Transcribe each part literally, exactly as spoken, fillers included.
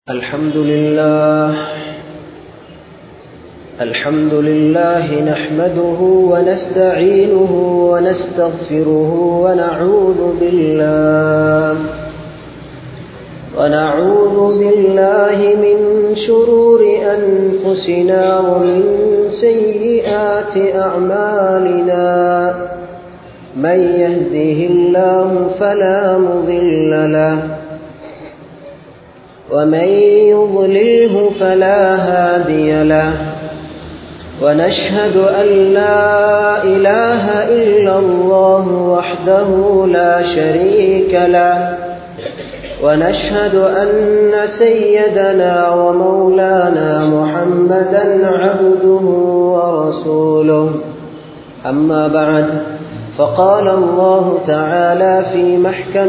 الحمد لله الحمد لله نحمده ونستعينه ونستغفره ونعوذ بالله ونعوذ بالله من شرور أنفسنا ومن سيئات أعمالنا من يهده الله فلا مضل له ومن يضلله فلا هادي له ونشهد أن لا إله إلا الله وحده لا شريك له ونشهد أن سيدنا ومولانا محمدا عبده ورسوله أما بعد فقال الله تعالى في محكم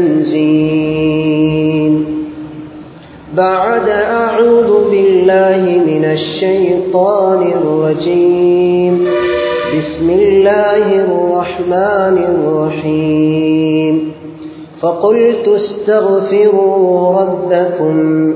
التنزيل بعد أعوذ بالله من الشيطان الرجيم بسم الله الرحمن الرحيم فقلت استغفروا ربكم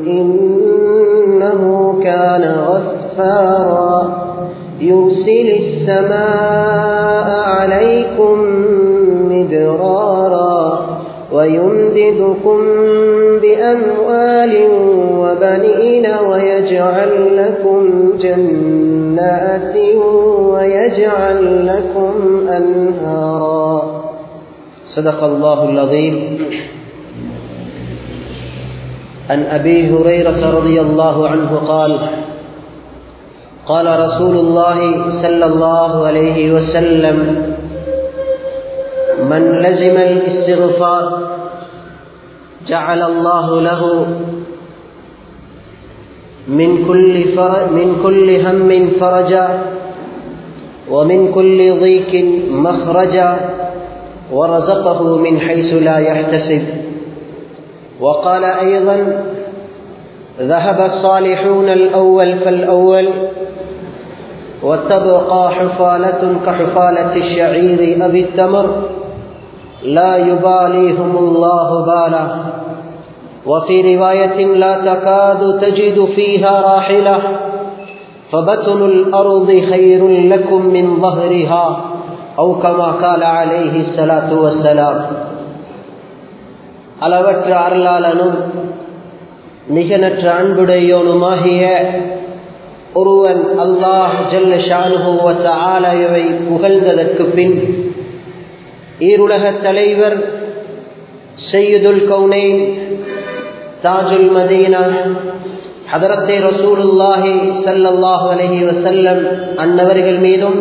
إنه كان غفارا يرسل السماء عليكم مدرارا ويمددكم بأموال وبنين ويجعل لكم جنات ويجعل لكم أنهارا صدق الله العظيم. عن أبي هريرة رضي الله عنه قال قال رسول الله صلى الله عليه وسلم من لزم الاستغفار جعل الله له من كل فرج من كل هم فرجا ومن كل ضيق مخرجا ورزقه من حيث لا يحتسب. وقال أيضا ذهب الصالحون الأول فالأول وتبقى حفالة كحفالة الشعير أو التمر لا يباليهم الله بالا. وفي رواية لا تكاد تجد فيها راحلة فبطن الأرض خير لكم من ظهرها أو كما قال عليه الصلاة والسلام. அளவற்ற அருளாளனும் மிகநற்ற அன்புடையோனுமாகிய ஒருவன் அல்லாஹ் ஜல்ல ஷானுஹு வ தஆலாவை புகழ்ந்ததற்கு பின் ஈருலக தலைவர் சையதுல் கௌனைன் தாஜுல் மதீனா ஹதரத்தே ரசூலுல்லாஹி ஸல்லல்லாஹு அலைஹி வஸல்லம் அன்னவர்கள் மீதும்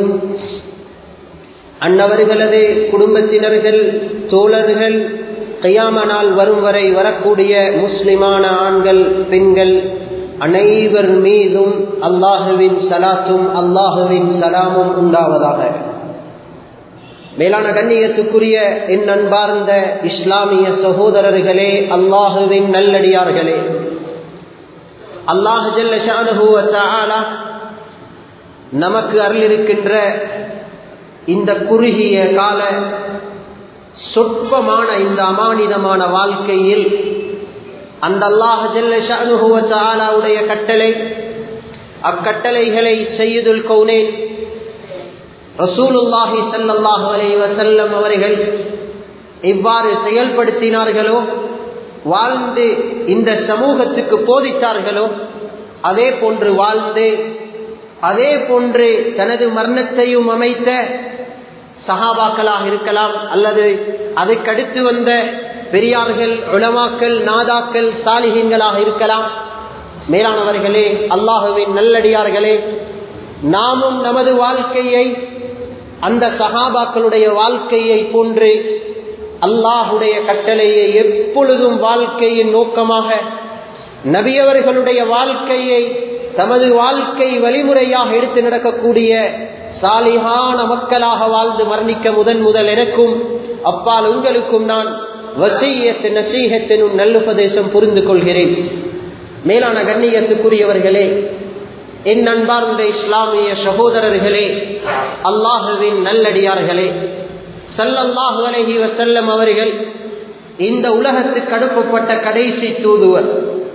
அன்னவர்களது குடும்பத்தினர்கள் தோழர்கள் கியாம நாள் வரும் வரை வரக்கூடிய முஸ்லிமான ஆண்கள் பெண்கள் அனைவர் மீதும் அல்லாஹுவின் சலாத்தும் அல்லாஹுவின் சலாமும் உண்டாவதாக. மேலான கண்ணியத்துக்குரிய என் அன்பார்ந்த இஸ்லாமிய சகோதரர்களே, அல்லாஹுவின் நல்லடியார்களே, அல்லாஹ் ஜல்ல ஷானுஹு வ தஆலா நமக்கு அருளிருக்கின்ற இந்த குறுகிய கால சொற்பமான இந்த அமானிதமான வாழ்க்கையில் அந்த அல்லாஹ் ஜல்ல ஷஅனுஹு வ தஆலாவுடைய கட்டளை அக்கட்டளைகளை சய்யிதுல் கௌனைன் ரசூலுல்லாஹி ஸல்லல்லாஹு அலைஹி வஸல்லம் அவர்கள் இவ்வாறு செயல்படுத்தினார்களோ, வாழ்ந்து இந்த சமூகத்துக்கு போதித்தார்களோ, அதே போன்று வாழ்ந்து அதே போன்று தனது மரணத்தையும் அமைத்த சஹாபாக்களாக இருக்கலாம் அல்லது அதுக்கடுத்து வந்த பெரியார்கள் உலமாக்கள் நாதாக்கள் சாலிஹீன்களாக இருக்கலாம். மேலானவர்களே, அல்லாஹுவின் நல்லடியார்களே, நாமும் நமது வாழ்க்கையை அந்த சஹாபாக்களுடைய வாழ்க்கையை போன்று அல்லாஹுடைய கட்டளையை எப்பொழுதும் வாழ்க்கையின் நோக்கமாக நபியவர்களுடைய வாழ்க்கையை தமது வாழ்க்கை வழிமுறையாக எடுத்து நடக்கக்கூடிய சாலிஹான மக்களாக வாழ்ந்து மரணிக்க முதன் முதல் எனக்கும் அப்பால் உங்களுக்கும் நான் வசியத்தின் நசீஹத்தினும் நல்லுபதேசம் புரிந்து கொள்கிறேன். மேலான கண்ணியத்துக்குரியவர்களே, என் அன்பார்ந்த இஸ்லாமிய சகோதரர்களே, அல்லாஹுவின் நல்லடியார்களே, ஸல்லல்லாஹு அலைஹி வஸல்லம் அவர்கள் இந்த உலகத்துக்கு அனுப்பப்பட்ட கடைசி தூதுவர்.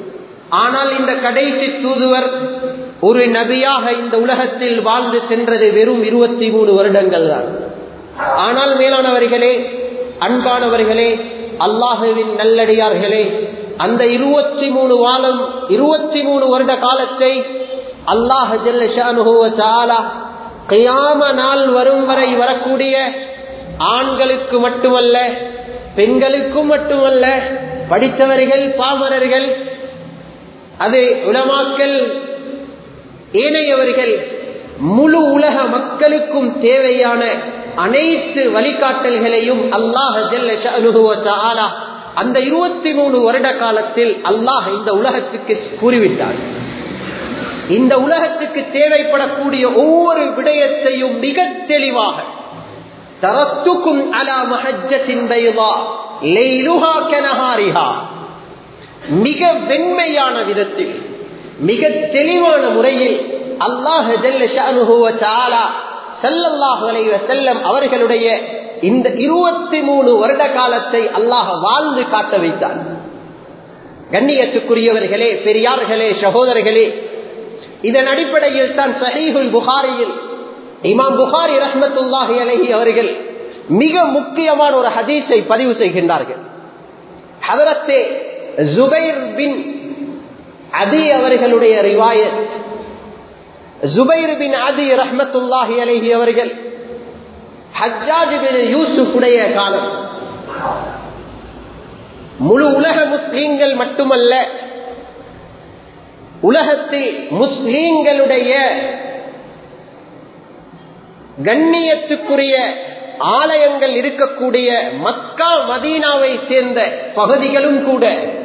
ஆனால் இந்த கடைசி தூதுவர் ஒரு நபியாக இந்த உலகத்தில் வாழ்ந்து சென்றது வெறும் இருபத்தி மூணு வருடங்கள் தான். ஆனால் மேலானவர்களே, அன்பானவர்களே, அல்லாஹுவின் நல்லடியார்களே, அந்த இருபத்தி மூணு வாரம் இருபத்தி மூணு வருட காலத்தை அல்லாஹ் ஜல்ல ஷானுஹு வ தஆலா கியாம நாள் வரும் வரை வரக்கூடிய ஆண்களுக்கு மட்டுமல்ல, பெண்களுக்கும் மட்டுமல்ல, படித்தவர்கள், பாமரர்கள், அது உலமாக்கள், ஏனையவர்கள், முழு உலக மக்களுக்கும் தேவையான அனைத்து வழிகாட்டல்களையும் அல்லாஹ் ஜல்ல ஷஅனுஹு வ தஆலா அந்த இருபத்தி மூணு வருட காலத்தில் அல்லாஹ் இந்த உலகத்துக்கு கூறிவிட்டார். இந்த உலகத்துக்கு தேவைப்படக்கூடிய ஒவ்வொரு விடயத்தையும் மிக தெளிவாக தரத்துக்கும் அலா மஹஜ்ஜத்தின் பைதா லைலுஹா கனஹாரிஹா, மிக வெண்மையான விதத்தில் மிக தெளிவான முறையில் அல்லாஹ் ஜல்ல ஷஅனுஹு வ தஆலா ஸல்லல்லாஹு அலைஹி வஸல்லம் அவர்களுடைய இந்த இருபத்தி மூணு வருட காலத்தை அல்லாஹ் வாழ்ந்து காட்ட வைத்தார். கண்ணியத்துக்குரியவர்களே, பெரியார்களே, சகோதரர்களே, இதன் அடிப்படையில் தான் ஸஹீஹுல் புகாரியில் இமாம் புகாரி ரஹ்மத்துல்லாஹி அலைஹி அவர்கள் மிக முக்கியமான ஒரு ஹதீஸை பதிவு செய்கின்றார்கள். ஹதரத்தே ஜுபைர் பின் அதி அவர்களுடைய ரிவாயத். ஜுபைர் பின் அதி ரஹ்மத்துல்லாஹி அலைஹி அவர்கள் ஹஜ்ஜாஜ் பின் யூசுப் உடைய காலம். முழு உலக முஸ்லீம்கள் மட்டுமல்ல, உலகத்தில் முஸ்லீம்களுடைய கண்ணியத்துக்குரிய ஆலயங்கள் இருக்கக்கூடிய மக்கா மதீனாவை சேர்ந்த பகுதிகளும் கூட,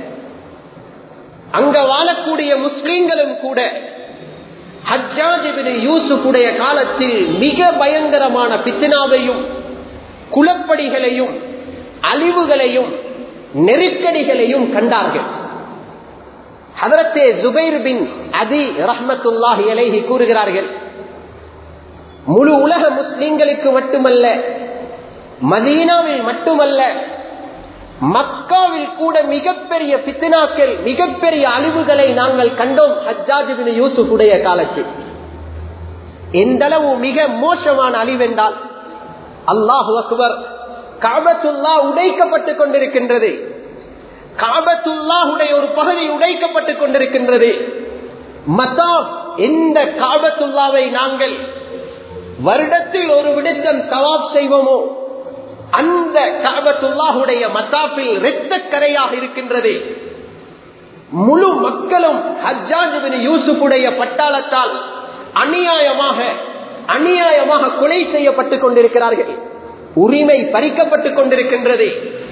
அங்க வாழக்கூடிய முஸ்லீம்களும் கூட ஹஜ்ஜாஜ் இப்னு யூசுப் உடைய காலத்தில் மிக பயங்கரமான பித்னாவையும் குலப்படிகளையும் அழிவுகளையும் நெருக்கடிகளையும் கண்டார்கள். ஹதரத்தே ஜுபைர் பின் அதி ரஹ்மத்துல்லாஹி அலைஹி கூறுகிறார்கள், முழு உலக முஸ்லிம்களுக்கு மட்டுமல்ல, மதீனாவில் மட்டுமல்ல, மக்காவில் கூட மிகப்பெரிய பித்னாக்கள், மிகப்பெரிய அழிவுகளை நாங்கள் கண்டோம் ஹஜ்ஜாஜ் இப்னு யூசுப் உடைய காலத்தில். எந்த அளவு மிக மோசமான அழிவென்றால், அல்லாஹு அக்பர், கஅபத்துல்லாஹ் உடைக்கப்பட்டுக் கொண்டிருக்கின்றது. கஅபத்துல்லாஹுடைய ஒரு பகுதி உடைக்கப்பட்டுக் கொண்டிருக்கின்றது. மதாப், எந்த கஅபத்துல்லாவை நாங்கள் வருடத்தில் ஒரு விடத்தம் தவாப் செய்வோமோ அந்த கஅபத்துல்லாஹுடைய மதாஃபில் இரத்த கரையாக இருக்கின்றது. முழு மக்களும் ஹஜ்ஜாஜ் இப்னு யூசுஃபுடைய பட்டாளத்தால் அநியாயமாக அநியாயமாக கொலை செய்யப்பட்டுக் கொண்டிருக்கிறார்கள். உரிமை பறிக்கப்பட்டுக் கொண்டிருக்கின்றது.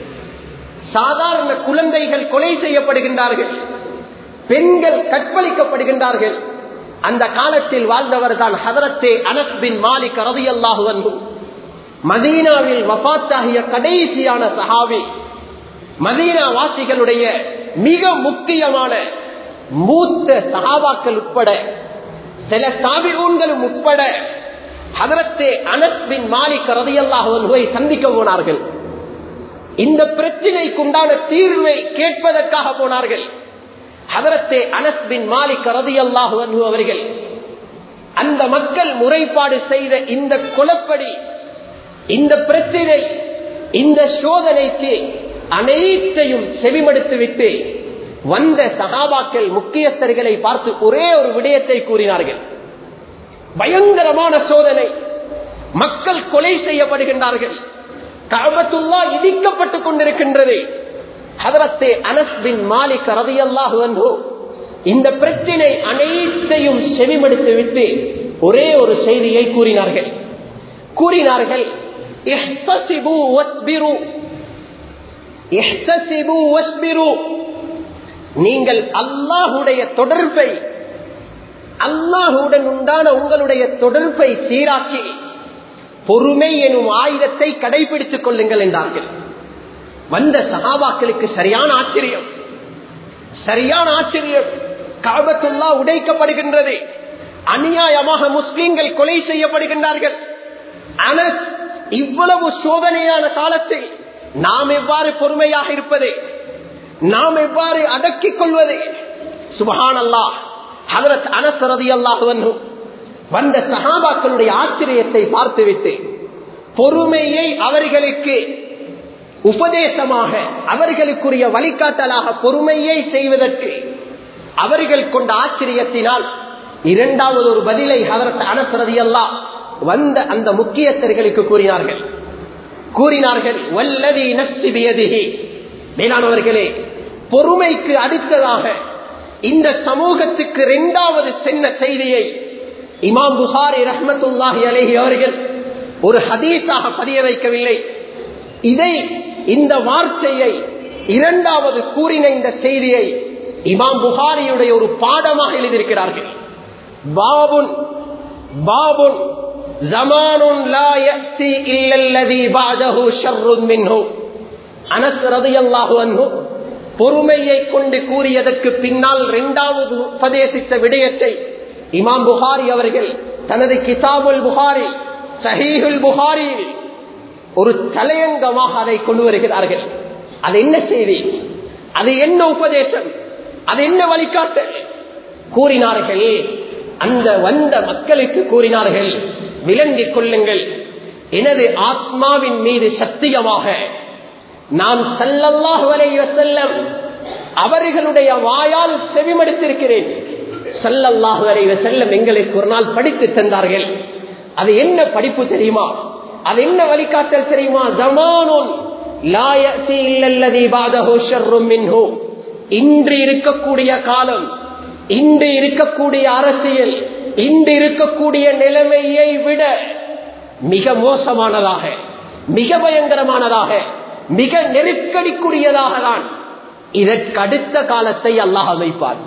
சாதாரண குழந்தைகள் கொலை செய்யப்படுகின்றார்கள். பெண்கள் கற்பழிக்கப்படுகின்றார்கள். அந்த காலத்தில் வாழ்ந்தவர் தான் ஹதரத்தே அனஸ் பின் மாலிக் ரலியல்லாஹு அன்ஹு. மதீனாவில் வஃபாத்தாகிய கடைசியான சஹாபி. மதீனா வாசிகளுடைய மிக முக்கியமான மூத்த சஹாபாக்கள் உட்பட சில தாபிஊன்களும் உட்பட ஹதரத்தே அனஸ் பின் மாலிக் ரலியல்லாஹு அன்ஹுவை சந்திக்க போனார்கள். இந்த பிரச்சனைக்குண்டான தீர்வை கேட்பதற்காக போனார்கள். ஹதரத்தே அனஸ் பின் மாலிக் ரலியல்லாஹு அன்ஹு அவர்கள் அந்த மக்கள் முறைப்பாடு செய்த இந்த கொலப்படி, இந்த பிரச்சனை, இந்த சோதனைக்கு அனைத்தையும் செவிமடுத்துவிட்டு வந்த சஹாபாக்கள் முக்கியஸ்தர்களை பார்த்து ஒரே ஒரு விடயத்தை கூறினார்கள். பயங்கரமான சோதனை, மக்கள் கொலை செய்யப்படுகின்றார்கள், கஅபத்துல்லாஹ் இடிக்கப்பட்டுக் கொண்டிருக்கின்றது. ஹதரத்தே அனஸ் பின் மாலிக் ரலியல்லாஹு அன்ஹு இந்த பிரச்சனை அனைத்தையும் செவிமடுத்து விட்டு ஒரே ஒரு செய்தியை கூறினார்கள். கூறினார்கள் இஹ்தஸிபு வஸ்பிரு, இஹ்தஸிபு வஸ்பிரு, நீங்கள் அல்லாஹ்வுடைய தொடர்பை, அல்லாஹ்வுடன் உண்டான உங்களுடைய தொடர்பை சீராக்கி பொறுமை எனும் ஆயுதத்தை கடைபிடித்துக் கொள்ளுங்கள் என்றார்கள். வந்த சஹாபாக்களுக்கு சரியான ஆச்சரியம், சரியான ஆச்சரியம். கஅபத்துல்லாஹ் உடைக்கப்படுகின்றது, அநியாயமாக முஸ்லிம்கள் கொலை செய்யப்படுகின்றார்கள். அனஸ், இவ்வளவு சோதனையான காலத்தில் நாம் எவ்வாறு பொறுமையாக இருப்பது, நாம் எவ்வாறு அடக்கிக் கொள்வது? சுப்ஹானல்லாஹ், ஹஜ்ரத் அனஸ் ரலியல்லாஹு அன்ஹு வந்த சஹாபாக்களுடைய ஆச்சரியத்தை பார்த்துவிட்டு பொறுமையை அவர்களுக்கு உபதேசமாக, அவர்களுக்குரிய வழிகாட்டலாக பொறுமையை செய்வதற்கு அவர்கள் கொண்ட ஆச்சரியத்தினால் இரண்டாவது ஒரு பதிலை ஹஜ்ரத் அனஸ் ரலியல்லாஹு வந்த அந்த முக்கியஸ்தர்களுக்கு கூறினார்கள். கூறினார்கள் வல்லதி நஃப்ஸி பியதிஹி, மேலானவர்களே, பொறுமைக்கு அடுத்ததாக இந்த சமூகத்துக்கு இரண்டாவது சென்ன செய்தியை இமாம் புகாரி ரஹ்மத்துல்லாஹி அலைஹி அவர்கள் ஒரு ஹதீஸாக பதிய வைக்கவில்லை. இதை, இந்த வார்த்தையை, இரண்டாவது கூறின இந்த செய்தியை இமாம் புகாரியுடைய ஒரு பாடமாக எழுதியிருக்கிறார்கள். பாபுன் பாபுன் ஜமானுன் லா யஅதி இல்லல்லதி பஅதஹு ஷர்ருன் மின்ஹு. அனஸ் ரலியல்லாஹு அன்ஹு பொறுமையை கொண்டு கூறியதற்கு பின்னால் இரண்டாவது உபதேசித்த விடயத்தை இமாம் புகாரி அவர்கள் தனது கிதாபுல் புகாரி, சஹீஹுல் புகாரி ஒரு தலையங்கமாக அதை கொண்டு வருகிறார்கள். அது என்ன செய்தி, அது என்ன உபதேசம், அது என்ன வழிகாட்டல் கூறினார்கள். அந்த வந்த மக்களுக்கு கூறினார்கள், விளங்கிக் கொள்ளுங்கள், எனது ஆத்மாவின் மீது சத்தியமாக நான் ஸல்லல்லாஹு அலைஹி வஸல்லம் அவர்களுடைய வாயால் செவிமடுத்திருக்கிறேன். ஸல்லல்லாஹு அலைஹி வஸல்லம் எங்களுக்கு ஒரு நாள் படித்து தந்தார்கள். அது என்ன படிப்பு தெரியுமா, அது என்ன வழிகாட்டல் தெரியுமா? ஜமானுன் லா யஅதி இல்லல்லதி பஅதஹு ஷர்ருன் மின்ஹு. இன்று இருக்கக்கூடிய காலம், இன்று இருக்கக்கூடிய அரசியல், இன்று இருக்கக்கூடிய நிலைமையை விட மிக மோசமானதாக, மிக பயங்கரமானதாக, மிக நெருக்கடிக்குரியதாக தான் இதற்கு அடுத்த காலத்தை அல்லாஹ் அமைப்பார்.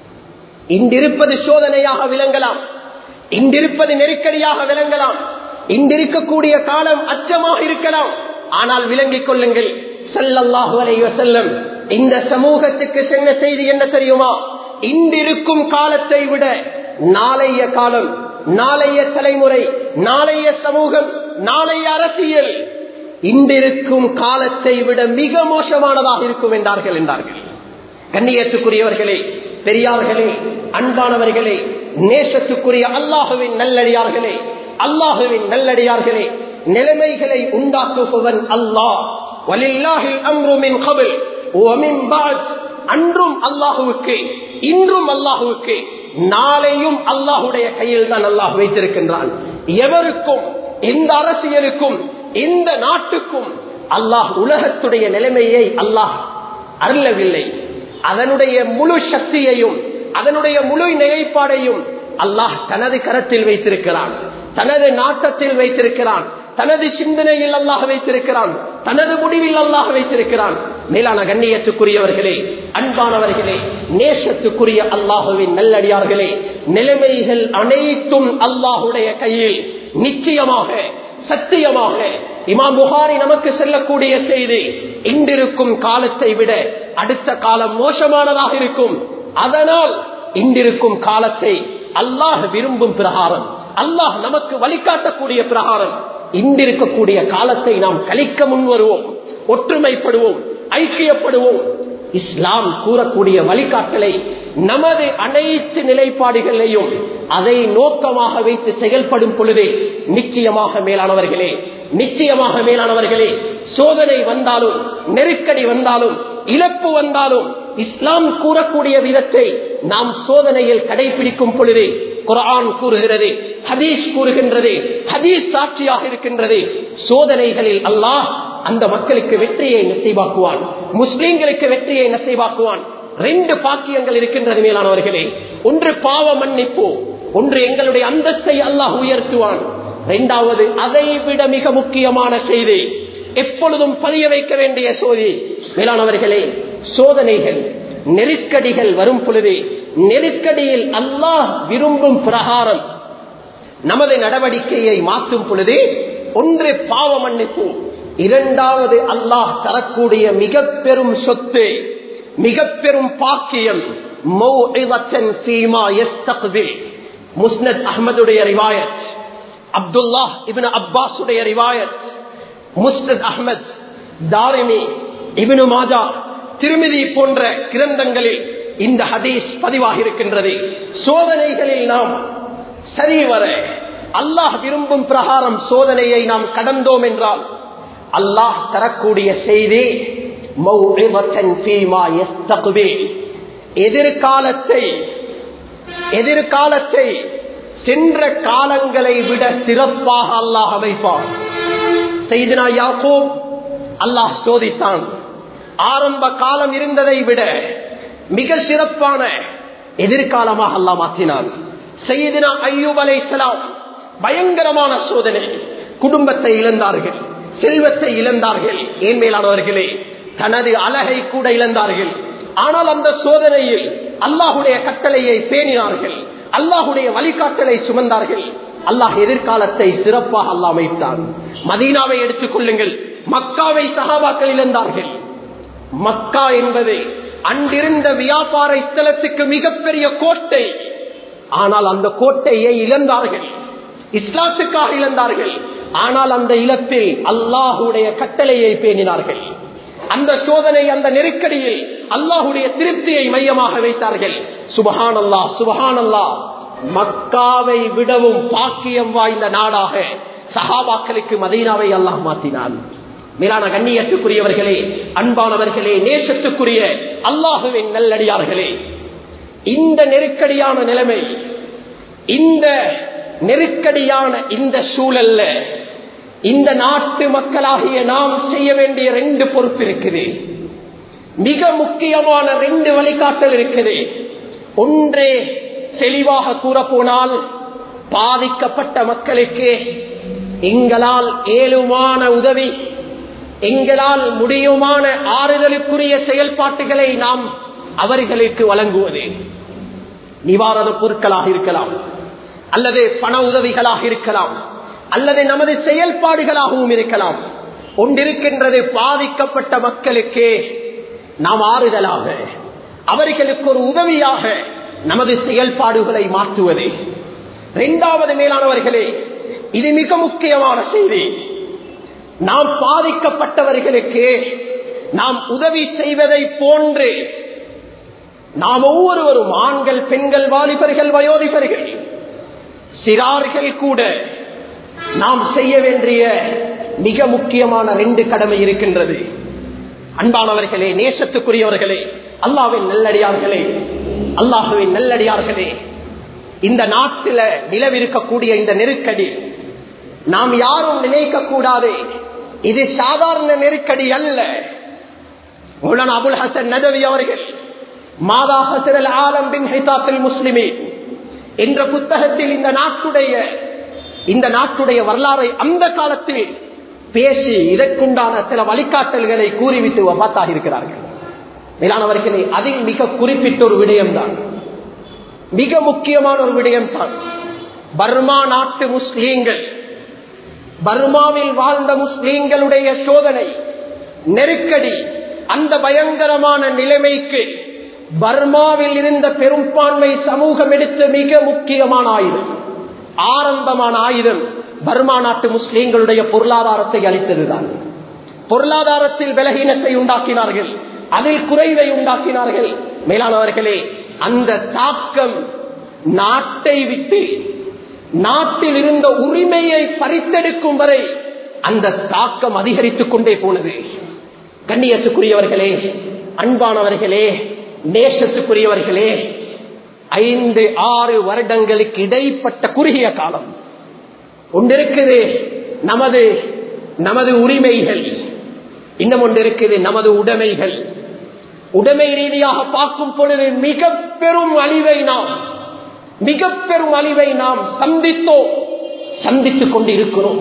இன்றிருப்பது சோதனையாக விளங்கலாம், இன்றிருப்பது நெருக்கடியாக விளங்கலாம், இன்றிருக்கக்கூடிய காலம் அச்சமாக இருக்கலாம். ஆனால் விளங்கிக் கொள்ளுங்கள், ஸல்லல்லாஹு அலைஹி வஸல்லம் இந்த சமூகத்துக்கு சொன்ன செய்தி என்ன தெரியுமா? இன்றிருக்கும் காலத்தை விட நாளைய காலம், நாளைய தலைமுறை, நாளைய சமூகம், நாளைய அரசியல் இன்றிருக்கும் காலத்தை விட மிக மோசமானதாக இருக்கும் என்றார்கள் என்றார்கள். கண்ணியத்துக்குரியவர்களே, பெரியார்களே, அன்பானவர்களே, நேசத்துக்குரிய அல்லாஹுவின் நல்லடியார்களே, அல்லாஹுவின் நல்லடியார்களே, நிலைமைகளை உண்டாக்குபவன் அல்லாஹ். வலில்லாஹில் அம்ரு மின் கபில் வ மின் பஅத். அன்றும் அல்லாஹுவுக்கு, இன்றும் அல்லாஹுவுக்கு, நாளையும் அல்லாஹுடைய கையில் தான் அல்லாஹ் வைத்திருக்கின்றான். எவருக்கும், எந்த அரசியலுக்கும், எந்த நாட்டுக்கும் அல்லாஹ் உலகத்துடைய நிலைமையை அல்லாஹ் அருளவில்லை. அதனுடைய முழு சக்தியையும், அதனுடைய முழு நிலைப்பாடையும் அல்லாஹ் தனது கரத்தில் வைத்திருக்கிறான், தனது நாட்டத்தில் வைத்திருக்கிறான், தனது சிந்தனையில் அல்லாஹ் வைத்திருக்கிறான், தனது முடிவில் அல்லாஹ் வைத்திருக்கிறான். மேலான கண்ணியத்துக்குரியவர்களே, அன்பானவர்களே, நேசத்துக்குரிய அல்லாஹுவின் நல்லடியார்களே, நிலைமைகள் அனைத்தும் அல்லாஹுடைய கையில். நிச்சயமாக, சத்தியமாக இமாம் புகாரி நமக்கு சொல்லக்கூடிய செய்தி, இன்றிருக்கும் காலத்தை விட அடுத்த காலம் மோசமானதாக இருக்கும். அதனால் இன்றிருக்கும் காலத்தை அல்லாஹ் விரும்பும் பிரகாரம், அல்லாஹ் நமக்கு வழிகாட்டக்கூடிய பிரகாரம் இன்றிருக்கக்கூடிய காலத்தை நாம் கழிக்க முன்வருவோம், ஒற்றுமைப்படுவோம், ஐக்கியப்படுவோம். இஸ்லாம் கூறக்கூடிய வழிகாட்டலை நமது அனைத்து நிலைப்பாடுகளையும் அதை நோக்கமாக வைத்து செயல்படும் பொழுதே நிச்சயமாக மேலானவர்களே, நிச்சயமாக மேலானவர்களே, சோதனை வந்தாலும், நெருக்கடி வந்தாலும், இழப்பு வந்தாலும், இஸ்லாம் கூறக்கூடிய விதத்தை நாம் சோதனையில் கடைபிடிக்கும் பொழுது குர்ஆன் கூறுகிறது, ஹதீஸ் கூறுகின்றது, ஹதீஸ் சாட்சியாக இருக்கின்றது. சோதனைகளில் அல்லாஹ் அந்த மக்களுக்கு வெற்றியை நசீபாக்குவான், முஸ்லிம்களுக்கு வெற்றியை நசீபாக்குவான். ரெண்டு பாக்கியங்கள் இருக்கின்றது மேலானவர்களே. ஒன்று பாவ மன்னிப்பு, ஒன்று எங்களுடைய அந்தஸ்தை அல்லாஹ் உயர்த்துவான். இரண்டாவது, அதை விட மிக முக்கியமான செய்தி, எப்பொழுதும் பதிய வைக்க வேண்டிய சோதி மேலானவர்களே, சோதனைகள், நெருக்கடிகள் வரும் பொழுது நெருக்கடியில் அல்லாஹ் விரும்பும் பிரகாரம் நமது நடவடிக்கையை மாற்றும் பொழுது ஒன்று பாவ மன்னிப்பு, இரண்டாவது அல்லாஹ் தரக்கூடிய மிக பெரும் சொத்து, மிக பெரும் பாக்கியம் மௌஇதத்தன் ஃபீமா யஸ்தக்பில். முஸ்னத் அஹ்மதுடைய ரிவாயத், அப்துல்லாஹ் இப்னு அப்பாஸ் உடைய ரிவாயத், முஸ்னத் அஹ்மத், தாரிமி, இப்னு மாஜா, திருமிதி போன்ற கிரந்தங்களில் இந்த ஹதீஸ் பதிவாக இருக்கின்றது. சோதனைகளில் நாம் சரிவர அல்லாஹ் விரும்பும் பிரகாரம் சோதனையை நாம் கடந்தோம் என்றால் அல்லாஹ் தரக்கூடிய செய்தி மௌஇதத்தன் ஃபீமா யஸ்தக்பில், எதிர்காலத்தை எதிர்காலத்தை சென்ற காலங்களை விட சிறப்பாக அல்லாஹ் அமைப்பான். சையதுனா யாக்கூப் அல்லாஹ் சோதித்தான். ஆரம்ப காலம் இருந்ததை விட மிக சிறப்பான எதிர்காலமாக அல்லாஹ் மாற்றினான். சையதுனா அய்யூப் அலைஹிஸ்ஸலாம் பயங்கரமான சோதனை, குடும்பத்தை இழந்தார்கள், செல்வத்தை இழந்தார்கள், ஏன் மேலானவர்களே தனது அழகை கூட இழந்தார்கள். ஆனால் அந்த சோதனையில் அல்லாஹுடைய கட்டளையை பேணினார்கள், அல்லாஹுடைய வழிகாட்டலை சுமந்தார்கள். அல்லாஹ் எதிர்காலத்தை சிறப்பாக அல்லாஹ் அமைத்தான். மதீனாவை எடுத்துக் கொள்ளுங்கள், மக்காவை சஹாபாக்கள் இழந்தார்கள். மக்கா என்பது அன்றிருந்த வியாபார ஸ்தலத்துக்கு மிகப்பெரிய கோட்டை. ஆனால் அந்த கோட்டையை இழந்தார்கள், இஸ்லாத்துக்காக இழந்தார்கள். ஆனால் அந்த இழப்பில் அல்லாஹுடைய கட்டளையை பேணினார்கள். அந்த சோதனை, அந்த நெருக்கடியில் அல்லாஹுடைய திருப்தியை மையமாக வைத்தார்கள். சுபஹானல்லாஹ் சுபஹானல்லாஹ். மக்காவை விடவும் பாக்கியம் வாய்ந்த நாடாக சஹாபாக்களுக்கு மதீனாவை அல்லாஹ் மாற்றினான். மேலான கண்ணியத்துக்குரியவர்களே, அன்பானவர்களே, நேசத்துக்குரிய அல்லாஹுவின் நல்லடியார்களே, இந்த நெருக்கடியான நிலைமை, இந்த நெருக்கடியான இந்த சூழல்ல இந்த நாட்டு மக்களாகிய நாம் செய்ய வேண்டிய ரெண்டு பொறுப்பு இருக்குது. மிக முக்கியமான ரெண்டு வழிகாட்டல் இருக்குது. ஒன்றே தெளிவாக கூற போனால், பாதிக்கப்பட்ட மக்களுக்கு எங்களால் ஏழுமான உதவி, எங்களால் முடியுமான ஆறுதலுக்குரிய செயல்பாட்டுகளை நாம் அவர்களுக்கு வழங்குவது. நிவாரண பொருட்களாக இருக்கலாம், அல்லது பண உதவிகளாக இருக்கலாம், அல்லது நமது செயல்பாடுகளாகவும் இருக்கலாம். ஒன்றிருக்கின்றது, பாதிக்கப்பட்ட மக்களுக்கு நாம் ஆறுதலாக, அவர்களுக்கு ஒரு உதவியாக நமது செயல்பாடுகளை மாற்றுவது. இரண்டாவது மேலானவர்களே, இது மிக முக்கியமான செய்தி. நாம் பாதிக்கப்பட்டவர்களுக்கு நாம் உதவி செய்வதை போன்று நாம் ஒவ்வொருவரும், ஆண்கள், பெண்கள், வாலிபர்கள், வயோதிபர்கள், சிறார்கள் கூட நாம் செய்ய வேண்டிய மிக முக்கியமான ரெண்டு கடமை இருக்கின்றது. அன்பானவர்களே, நேசத்துக்குரியவர்களே, அல்லாஹ்வின் நல்லடியார்களே, அல்லாஹ்வின் நல்லடியார்களே, இந்த நாட்டில் நிலவிருக்கக்கூடிய இந்த நெருக்கடி நாம் யாரும் நினைக்க கூடாது, இது சாதாரண நெருக்கடி அல்ல. மௌலானா அபுல் ஹசன் நதவி அவர்கள் மாதா ஹஸரல் ஆலம் பின் ஹிதாத்தில் முஸ்லிமீன் என்ற புத்தகத்தில் இந்த நாட்டுடைய இந்த நாட்டுடைய வரலாறை அந்த காலத்தில் பேசி இதற்குண்டான சில வழிகாட்டல்களை கூறிவிட்டு வஃபாத்தாக இருக்கிறார்கள். மேலானவர்களே, அதில் மிக குறிப்பிட்ட ஒரு விடயம்தான், மிக முக்கியமான ஒரு விடயம்தான், பர்மா நாட்டு முஸ்லீம்கள், பர்மாவில் வாழ்ந்த முஸ்லீம்களுடைய சோதனை, நெருக்கடி, அந்த பயங்கரமான நிலைமைக்கு பர்மாவில் இருந்த பெரும்பான்மை சமூகம் எடுத்த மிக முக்கியமான ஆயுதம், ஆரம்பமான ஆயுதம் பர்மா நாட்டு முஸ்லீம்களுடைய பொருளாதாரத்தை அளித்ததுதான். பொருளாதாரத்தில் பலகீனத்தை உண்டாக்கினார்கள், அதில் குறைவை உண்டாக்கினார்கள். மேலானவர்களே, அந்த தாக்கம் நாட்டை விட்டு, நாட்டில் இருந்த உரிமையை பறித்தெடுக்கும் வரை அந்த தாக்கம் அதிகரித்துக் கொண்டே போனது. கண்ணியத்துக்குரியவர்களே, அன்பானவர்களே, நேசத்துக்குரியவர்களே, ஐந்து ஆறு வருடங்களுக்கு இடைப்பட்ட குறுகிய காலம் ஒன்றிருக்குது நமது நமது உரிமைகள், இன்னும் ஒன்றிருக்குது நமது உடைமைகள். உடைமை ரீதியாக பார்க்கும் பொழுது மிக பெரும் அழிவை நாம் மிக பெரும் அழிவை நாம் சந்தித்தோம், சந்தித்துக் கொண்டு இருக்கிறோம்.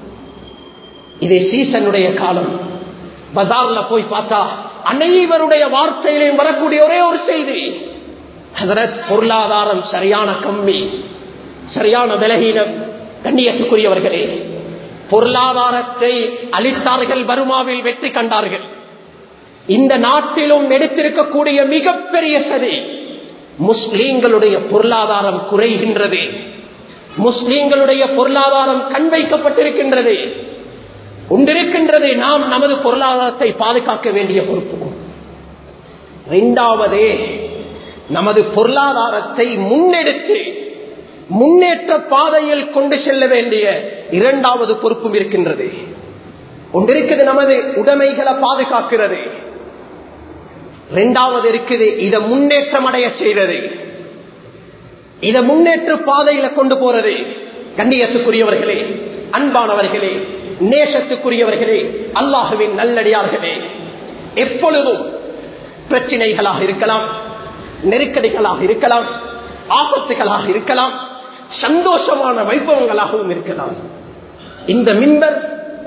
இது சீசனுடைய காலம். பஜார்ல போய் பார்த்தா அனைவருடைய வார்த்தையிலையும் வரக்கூடிய ஒரே ஒரு செய்தி, ஹதரத் பொருளாதாரம் சரியான கம்மி, சரியான பலகீனம். கண்ணியத்துக்குரியவர்களே, பொருளாதாரத்தை அளித்தார்கள், பர்மாவில் வெற்றி கண்டார்கள். இந்த நாட்டிலும் எடுத்திருக்கக்கூடிய மிகப்பெரிய சதி, முஸ்லீம்களுடைய பொருளாதாரம் குறைகின்றது, முஸ்லீம்களுடைய பொருளாதாரம் கண் வைக்கப்பட்டிருக்கின்றது. ஒன்றிருக்கின்றது, நாம் நமது பொருளாதாரத்தை பாதுகாக்க வேண்டிய பொறுப்பு. இரண்டாவது, நமது பொருளாதாரத்தை முன்னெடுத்து முன்னேற்ற பாதையில் கொண்டு செல்ல வேண்டிய இரண்டாவது பொறுப்பும் இருக்கின்றது. ஒன்றிருக்குது நமது உடைமைகளை பாதுகாக்கிறது, இரண்டாவது இருக்குது இதை முன்னேற்றம் அடைய செய்வது, இதை முன்னேற்ற பாதையில கொண்டு போறது. கண்ணியத்துக்குரியவர்களே, அன்பானவர்களே, நேசத்துக்குரியவர்களே, அல்லாஹுவின் நல்லடியார்களே, எப்பொழுதும் பிரச்சனைகளாக இருக்கலாம், நெருக்கடிகளாக இருக்கலாம், ஆபத்துகளாக இருக்கலாம், சந்தோஷமான வைபவங்களாகவும் இருக்கலாம். இந்த மிம்பர்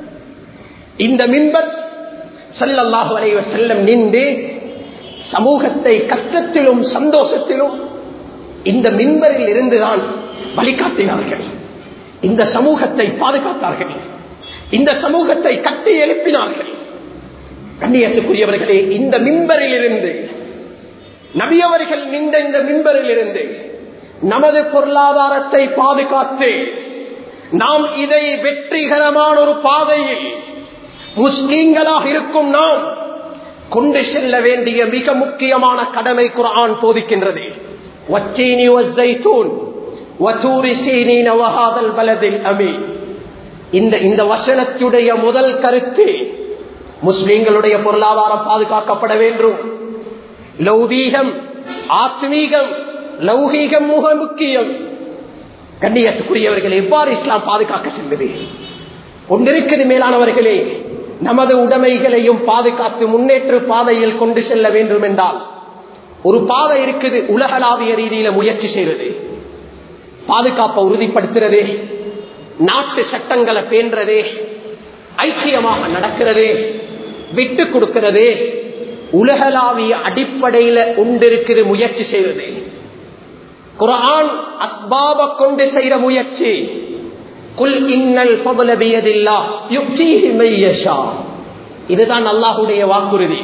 இந்த மிம்பர் ஸல்லல்லாஹு அலைஹி வஸல்லம் நின்று சமூகத்தை கஷ்டத்திலும் சந்தோஷத்திலும் இந்த மிம்பரில் இருந்துதான் வழிகாட்டினார்கள். இந்த சமூகத்தை பாதுகாத்தார்கள், இந்த சமூகத்தை கட்டி எழுப்பினார்கள். கண்ணியத்துக்குரியவர்களே, இந்த மிம்பரில் இருந்து நபி அவர்கள் நின்ற இந்த மிம்பரில் இருந்து நமது பொருளாதாரத்தை பாதுகாத்து நாம் இதை வெற்றிகரமான ஒரு பாதையில் முஸ்லிம்களாக இருக்கும் நாம் கொண்டு செல்ல வேண்டிய மிக முக்கியமான கடமை குர்ஆன் போதிக்கின்றது. வத்தீனி வஸ்ஸைத்தூன் வதூரி சீனீன வஹாதல் பலதில் அமீன். இந்த இந்த வசனத்துடைய முதல் கருத்து முஸ்லிம்களுடைய பொருளாதாரம் பாதுகாக்கப்பட வேண்டும். லௌகீகம், ஆத்மீகம், லௌகீகம் மிக முக்கியம். கண்ணியத்துக்குரியவர்கள், எவ்வாறு இஸ்லாம் பாதுகாக்க செல்வது? ஒன்றிருக்கிறது மேலானவர்களே, நமது உடைமைகளையும் பாதுகாத்து முன்னேற்ற பாதையில் கொண்டு செல்ல வேண்டும் என்றால் ஒரு பாதை இருக்குது. உலகளாவிய ரீதியில முயற்சி செய்வது, பாதுகாப்பை உறுதிப்படுத்துறது, நாட்டு சட்டங்களை பேணுறது, ஐக்கியமாக நடக்கிறது, விட்டு கொடுக்கிறது, உலகளாவிய அடிப்படையில ஒன்றிருக்கிறது முயற்சி செய்வது. குர்ஆன் அஸ்பாப கொண்டு செய்கிற முயற்சி. குல் இன்னல் ஃபضல பியதில்லாஹ் யுக்தீஹி மன் யஷா. இதுதான் அல்லாஹ்வுடைய வாக்குறுதி.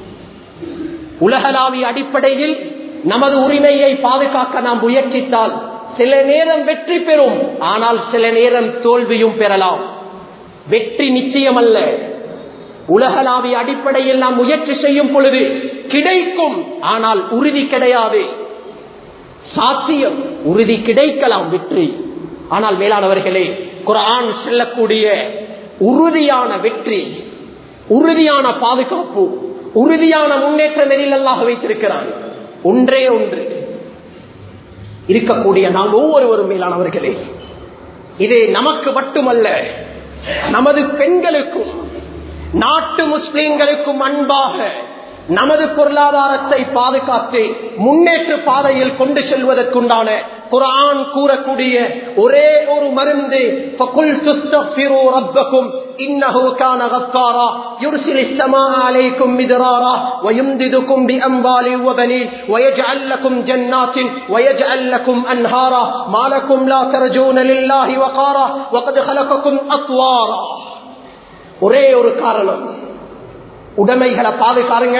உலகளாவிய அடிப்படையில் நமது உரிமையை பாதுகாக்க நாம் முயற்சித்தால் சில நேரம் வெற்றி பெறும், ஆனால் சில நேரம் தோல்வியும் பெறலாம். வெற்றி நிச்சயம் அல்ல. உலகளாவிய அடிப்படையில் நாம் முயற்சி செய்யும் பொழுது கிடைக்கும், ஆனால் உறுதி கிடையாது. சாத்தியம், உறுதி கிடைக்கலாம் வெற்றி, ஆனால் மேலானவர்களே, குர்ஆன் செல்லக்கூடிய உறுதியான வெற்றி, உறுதியான பாதுகாப்பு, உறுதியான முன்னேற்ற நெறியில் அல்லாஹ் வைத்திருக்கிறான். ஒன்றே ஒன்று இருக்கக்கூடிய நாம் ஒவ்வொருவரும் மேலானவர்களே, இது நமக்கு மட்டுமல்ல, நமது பெண்களுக்கும் நாட்டு முஸ்லிம்களுக்கும் அன்பாக நமது பொருளாதாரத்தை பாதுகாத்து முன்னேற்ற பாதையில் கொண்டு செல்வதற்குண்டான குர்ஆன் கூறக்கூடிய ஒரே ஒரு மருந்து, ஃபகுல் துஸ்தக்ஃபிரு ரப்பக்கும் இன்னஹு கான கஃபாரா யுர்சிலிஸ் ஸமாஅ அலைக்கும் மித்ராரா வயும்திதுக்கும் பிஅம்வாலின் வபனீன் வயஜ்அல் லக்கும் ஜன்னாத்தின் வயஜ்அல் லக்கும் அன்ஹாரா மா லக்கும் லா தர்ஜூன லில்லாஹி வகாரா வகத் خلقكم அத்வாரா. ஒரே ஒரு காரணம், உடைமைகளை பாதுகாருங்க.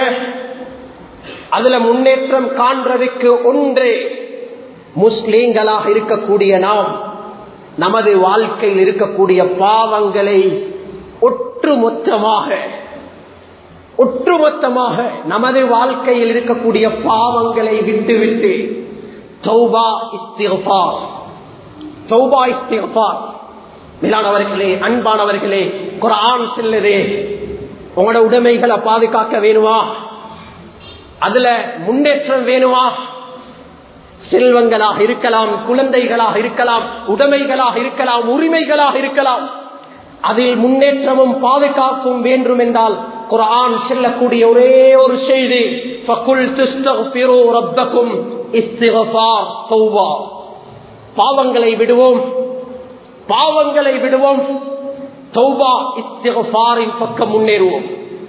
அதுல முன்னேற்றம் காண்றதுக்கு ஒன்றே, முஸ்லிம்களாக இருக்கக்கூடிய நாம் நமது வாழ்க்கையில் இருக்கக்கூடிய பாவங்களை ஒட்டுமொத்தமாக ஒட்டுமொத்தமாக நமது வாழ்க்கையில் இருக்கக்கூடிய பாவங்களை விட்டுவிட்டு தௌபா இஸ்திக்ஃபார் தௌபா இஸ்திக்ஃபார். மேலானவர்களே, அன்பானவர்களே, குர்ஆன் சொல்லுதே, உங்களோட உடைமைகளை பாதுகாக்க வேணுமா, அதுல முன்னேற்றம் வேணுமா, செல்வங்களாக இருக்கலாம், குழந்தைகளாக இருக்கலாம், உடைமைகளாக இருக்கலாம், உரிமைகளாக இருக்கலாம், அதில் முன்னேற்றமும் பாதுகாப்பும் வேண்டும் என்றால் குர்ஆன் சொல்லக்கூடிய ஒரே ஒரு செய்தி, ஃபகுல் துஸ்தக்ஃபிரு ரப்பக்கும் இஸ்திக்ஃபார் தௌபா. பாவங்களை விடுவோம், பாவங்களை விடுவோம், தௌபா இஸ்திக்ஃபாரின் பக்கம் முன்னேறுவோம்.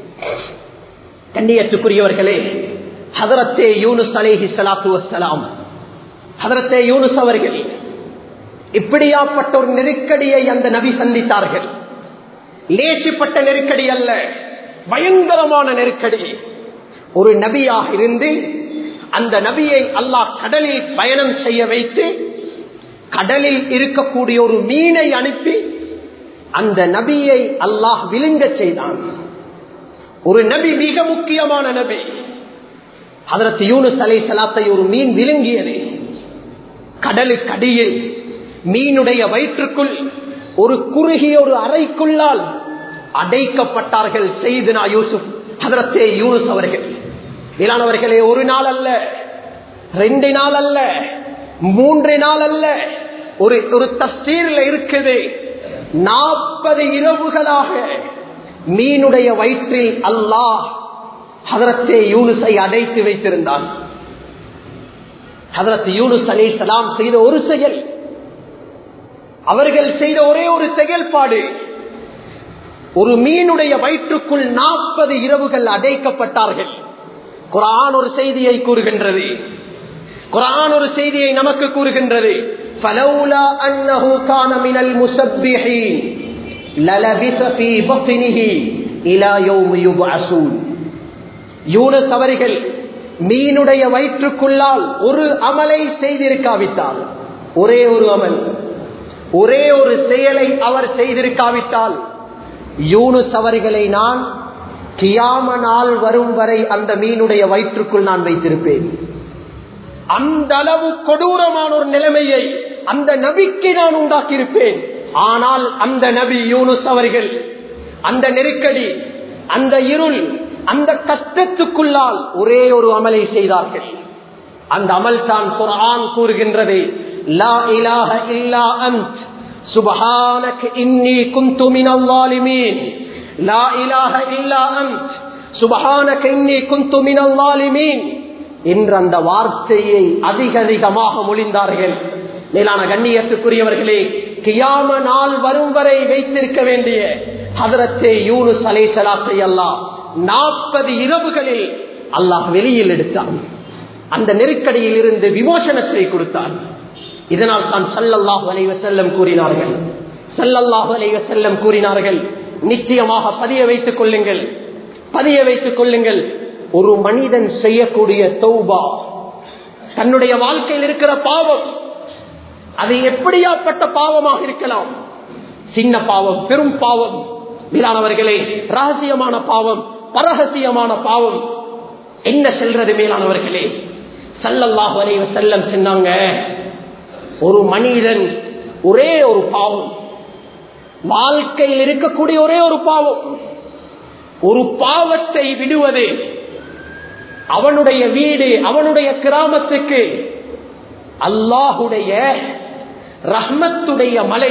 கண்ணியத்துக்குரியவர்களே, ஹதரத்தே யூனுஸ் அலைஹி ஸலாத்து வஸ்ஸலாம், ஹதரத்தே யூனுஸ் அவர்கள் இப்படியாப்பட்ட ஒரு நெருக்கடியை அந்த நபி சந்தித்தார்கள். லேசிப்பட்ட நெருக்கடி அல்ல, பயங்கரமான நெருக்கடி. ஒரு நபியாக இருந்து அந்த நபியை அல்லாஹ் கடலில் பயணம் செய்ய வைத்து கடலில் இருக்கக்கூடிய ஒரு மீனை அனுப்பி அந்த நபியை அல்லாஹ் விழுங்க செய்தான். ஒரு நபி, மிக முக்கியமான நபி, ஹஜ்ரத் யூனுஸ் அலைஹிஸ்ஸலாத்தை ஒரு மீன் விழுங்கியது. கடலுக்கடியில் மீனுடைய வயிற்றுக்குள் ஒரு குறுகிய ஒரு அறைக்குள்ளால் அடைக்கப்பட்டார்கள் செய்தனா யூசுப் ஹஜ்ரத் யூனுஸ் அவர்கள். மேலானவர்களே, ஒரு நாள் அல்ல, ரெண்டு நாள் அல்ல, மூன்று நாள் அல்ல, ஒரு ஒரு தஃசீர்ல இருக்குது நாற்பது இரவுகளாக மீனுடைய வயிற்றில் அல்லாஹ் ஹஜ்ரத் யூனுஸை அடைத்து வைத்திருந்தான். ஹஜ்ரத் யூனுஸ் அலைஹிஸ்ஸலாம் செய்த ஒரு செயல், அவர்கள் செய்த ஒரே ஒரு செயல்பாடு, ஒரு மீனுடைய வயிற்றுக்குள் நாற்பது இரவுகள் அடைக்கப்பட்டார்கள். குர்ஆன் ஒரு செய்தியை கூறுகின்றது, குர்ஆன் ஒரு செய்தியை நமக்கு கூறுகின்றது. ஃபலௌலா அன்னஹு கான மினல் முஸப்பிஹீன் லலபிஸ ஃபீ பத்னிஹி இலா யௌமி யுப்அஸூன். யூனுஸ் அவர்கள் மீனுடைய வயிற்றுக்குள்ளால் ஒரு அமலை செய்திருக்காவிட்டால், ஒரே ஒரு அமல், ஒரே ஒரு செயலை அவர் செய்திருக்காவிட்டால், யூனுஸ் அவர்களை நான் கியாம நாள் வரும் வரை அந்த மீனுடைய வயிற்றுக்குள் நான் வைத்திருப்பேன். அந்த அளவு கொடூரமான ஒரு நிலைமையை அந்த நபிக்கு நான் உண்டாக்கியிருப்பேன். ஆனால் அந்த நபி யூனுஸ் அவர்கள் அந்த நெருக்கடி, அந்த இருள், அந்த கஷ்டத்துக்குள்ளால் ஒரே ஒரு அமலை செய்தார்கள். அந்த அமல் தான் குர்ஆன் கூறுகின்றது, லா இலாஹ இல்லா அன்த் சுப்ஹானக இன்னி குன்து மினல் ஸாலிமீன். லா இலாஹ இல்லா அன்த் சுப்ஹானக இன்னி குன்து மினல் ஸாலிமீன் என்ற அந்த வார்த்தையை அதிக அதிகமாக மொழிந்தார்கள். மேலான கண்ணியத்துக்குரியவர்களே, கியாம நாள் வரும் வரை வைத்திருக்க வேண்டிய ஹஜ்ரத் யூனுஸ் அலைஹிஸ்ஸலாத்தை அல்லாஹ் நாற்பது இரவுகளில் அல்லாஹ் வெளியில் எடுத்தான். அந்த நெருக்கடியில் இருந்து விமோசனத்தை கொடுத்தான். இதனால் தான் ஸல்லல்லாஹு அலைஹி வஸல்லம் கூறினார்கள், ஸல்லல்லாஹு அலைஹி வஸல்லம் கூறினார்கள், நிச்சயமாக பதிய வைத்துக் கொள்ளுங்கள், பதிய வைத்துக் கொள்ளுங்கள், ஒரு மனிதன் செய்யக்கூடிய தௌபா, தன்னுடைய வாழ்க்கையில் இருக்கிற பாவம், அது எப்படியாப்பட்ட பாவமாக இருக்கலாம், சின்ன பாவம், பெரும் பாவம், மேலானவர்களே, ரகசியமான பாவம், பரகசியமான பாவம், என்ன செல்றது மேலானவர்களே? ஸல்லல்லாஹு அலைஹி வஸல்லம் சொன்னாங்க, ஒரு மனிதன் ஒரே ஒரு பாவம், வாழ்க்கையில் இருக்கக்கூடிய ஒரே ஒரு பாவம், ஒரு பாவத்தை விடுவது அவனுடைய வீடு, அவனுடைய கிராமத்துக்கு அல்லாஹுடைய ரஹ்மத்துடைய மலை,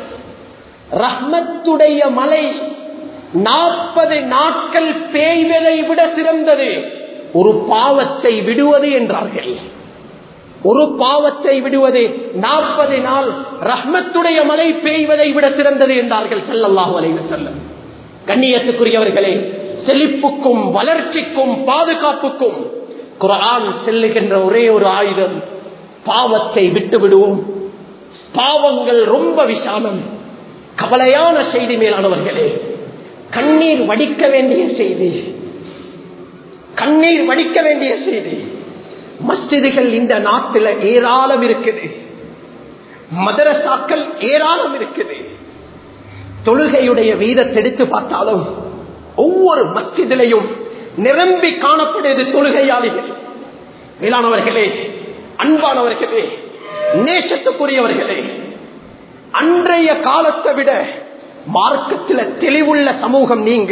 ரஹ்மத்துடைய மலை நாற்பது நாட்கள் பெய்வதை விட சிறந்தது ஒரு பாவத்தை விடுவது என்றார்கள். ஒரு பாவத்தை விடுவது நாற்பது நாள் ரஹ்மத்துடைய மலை பெய்வதை விட சிறந்தது என்றார்கள் ஸல்லல்லாஹு அலைஹி வஸல்லம். கண்ணியத்துக்குரியவர்களே, செழிப்புக்கும் வளர்ச்சிக்கும் பாதுகாப்புக்கும் குர்ஆன் செல்லுகின்ற ஒரே ஒரு ஆயுதம், பாவத்தை விட்டு விடுவோம். பாவங்கள் ரொம்ப விசாலம். கவலையான செய்தி மேலானவர்களே, கண்ணீர் வடிக்க வேண்டிய செய்தி, கண்ணீர் வடிக்க வேண்டிய செய்தி. மஸ்ஜிதுகள் இந்த நாட்டில் ஏராளம் இருக்குது, மதரசாக்கள் ஏராளம் இருக்குது. தொழுகையுடைய வீதத்தை எடுத்து பார்த்தாலும் ஒவ்வொரு மஸ்ஜிதிலையும் நிரம்பி காணப்படுவது தொழுகையாளிகள். மேலானவர்களே, அன்பானவர்களே, நேசத்துக்குரியவர்களே, அன்றைய காலத்தை விட மார்க்கத்தில் தெளிவுள்ள சமூகம் நீங்க.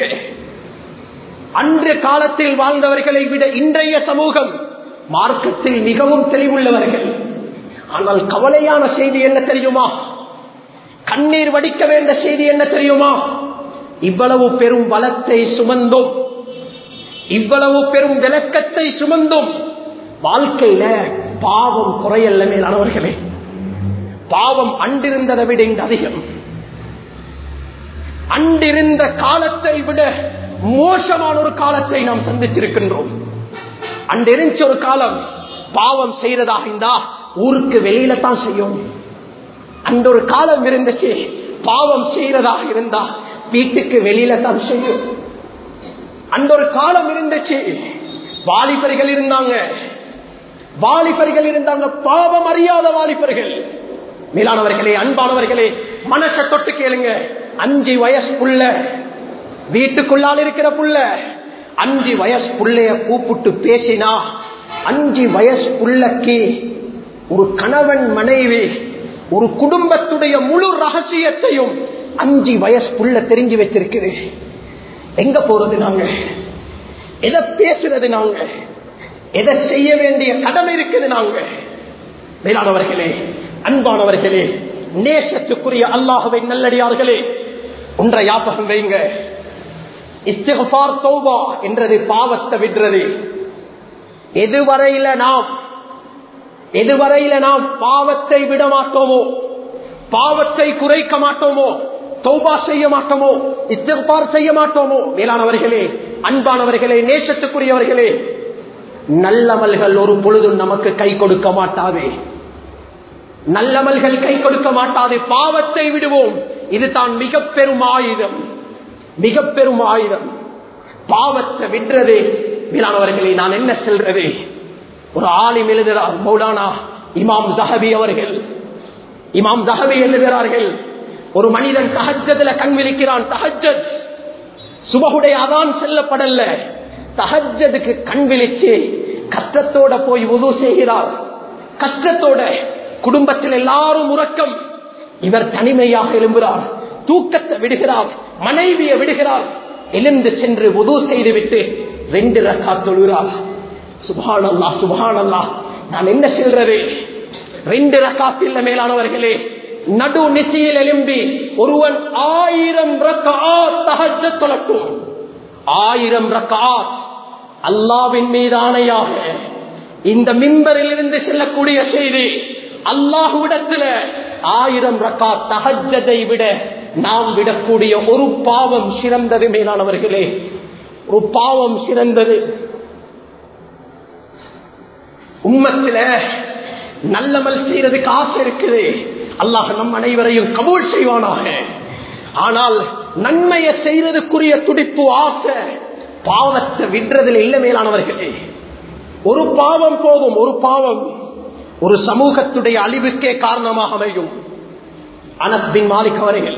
அன்றைய காலத்தில் வாழ்ந்தவர்களை விட இன்றைய சமூகம் மார்க்கத்தில் மிகவும் தெளிவுள்ளவர்கள். ஆனால் கவலையான செய்தி என்ன தெரியுமா? கண்ணீர் வடிக்க வேண்டிய செய்தி என்ன தெரியுமா? இவ்வளவு பெரும் வளத்தை சுமந்தும், இவ்வளவு பெரும் விளக்கத்தை சுமந்தும் வாழ்க்கையில பாவம் குறையல்ல மேலானவர்களே. பாவம் அன்றிருந்ததை விட இந்த அதிகம். அன்றிருந்த காலத்தை விட மோசமான ஒரு காலத்தை நாம் சந்தித்திருக்கின்றோம். அன்றிருந்த ஒரு காலம் பாவம் செய்யறதாக இருந்தா ஊருக்கு வெளியில தான் செய்யும். அந்த ஒரு காலம் இருந்துச்சு, பாவம் செய்யறதாக இருந்தா வீட்டுக்கு வெளியில தான் செய்யும். அந்த ஒரு காலம் இருந்துச்சு, வாலிபர்கள் இருந்தாங்க, வாலிபர்கள் இருந்தாங்க, பாவம் அறியாத வாலிபர்கள். மேலானவர்களே, அன்பானவர்களே, மனசை தொட்டு கேளுங்க. அஞ்சு வயசு புள்ள, வீட்டுக்குள்ளால் இருக்கிற புள்ள, அஞ்சு வயசு புள்ளைய கூப்பிட்டு பேசினா அஞ்சு வயசு புள்ளக்கு ஒரு கணவன் மனைவி ஒரு குடும்பத்துடைய முழு ரகசியத்தையும் அஞ்சு வயசு புள்ள தெரிஞ்சு வச்சிருக்கிறேன். எங்க போறது நாங்க? எதை பேசுறது நாங்க? எதை செய்ய வேண்டிய கடமை இருக்குது நாங்க? மேலானவர்களே, அன்பானவர்களே, நேசத்துக்குரிய அல்லாஹ்வின் நல்லடியார்களே, ஒன்றை ஞாபகம் வைங்க. இஸ்திக்ஃபார் தௌபா என்றது பாவத்தை விடுறது. எதுவரையில நாம் எதுவரையில நாம் பாவத்தை விட மாட்டோமோ, பாவத்தை குறைக்க மாட்டோமோ, தௌபா செய்ய மாட்டோமோ, இஸ்திக்ஃபார் செய்ய மாட்டோமோ, மேலானவர்களே, அன்பானவர்களே, நேசத்துக்குரியவர்களே, நல்லமல்கள் ஒரு பொழுதும் நமக்கு கை கொடுக்க மாட்டாது. நல்லமல்கள் கை கொடுக்க மாட்டாது. பாவத்தை விடுவோம். இதுதான் மிக பெரும் ஆயுதம், மிக பெரும் ஆயுதம். பாவத்தை விடுறது. மேலானவர்களே, நான் என்ன சொல்றது? ஒரு ஆலிம் எழுதுகிறார், மௌலானா இமாம் ஸஹபி அவர்கள். இமாம் ஸஹபி எழுதுகிறார்கள், ஒரு மனிதன் தஹஜ்ஜத்ல கண் விழிக்கிறான். தஹஜ்ஜத் சுபஹுடைய அதான் செல்லப்படல. தஹஜ்ஜதுக்கு கண் விழிச்சு கஷ்டத்தோட போய் வுது செய்கிறார். கஷ்டத்தோட, குடும்பத்தில் எல்லாரும் உறக்கம், இவர் தனிமையாக எழும்புகிறார். தூக்கத்தை விடுகிறார், மனைவியை விடுகிறார். எழுந்து சென்று வுது செய்துவிட்டு ரெண்டு ரக்காத் தொழுகிறார். சுப்ஹானல்லாஹ், சுப்ஹானல்லாஹ். நான் என்ன சொல்றது? ரெண்டு ரக்காத் இல்ல மேலானவர்களே, நடு நிசியில் எழும்பி ஒருவன் ஆயிரம் ரக்காத் தஹஜ்ஜத் தொழட்டும். ஆயிரம் ரக்காத். அல்லாஹ்வின் மீது ஆணையாக இந்த மிம்பரில் இருந்து செல்லக்கூடிய செய்தி, அல்லாஹ்விடத்தில் ஆயிரம் ரக்காத் தஹஜ்ஜதை விட நாம் விடக்கூடிய ஒரு பாவம் சிறந்தது மேலானவர்களே, ஒரு பாவம் சிறந்தது. உம்மத்தில நல்லமல் செய்யறதுக்கு ஆசை இருக்குது. அல்லாஹ் நம் அனைவரையும் கபூல் செய்வானாக. ஆனால் நன்மையை செய்யறதுக்குரிய துடிப்பு, ஆசை, பாவத்தை விடுறதுல இல்ல மேலானவர்களே. ஒரு பாவம் போதும், ஒரு பாவம் ஒரு சமூகத்துடைய அழிவுக்கே காரணமாக அமையும். அனஸ் பின் மாலிக் அவர்கள்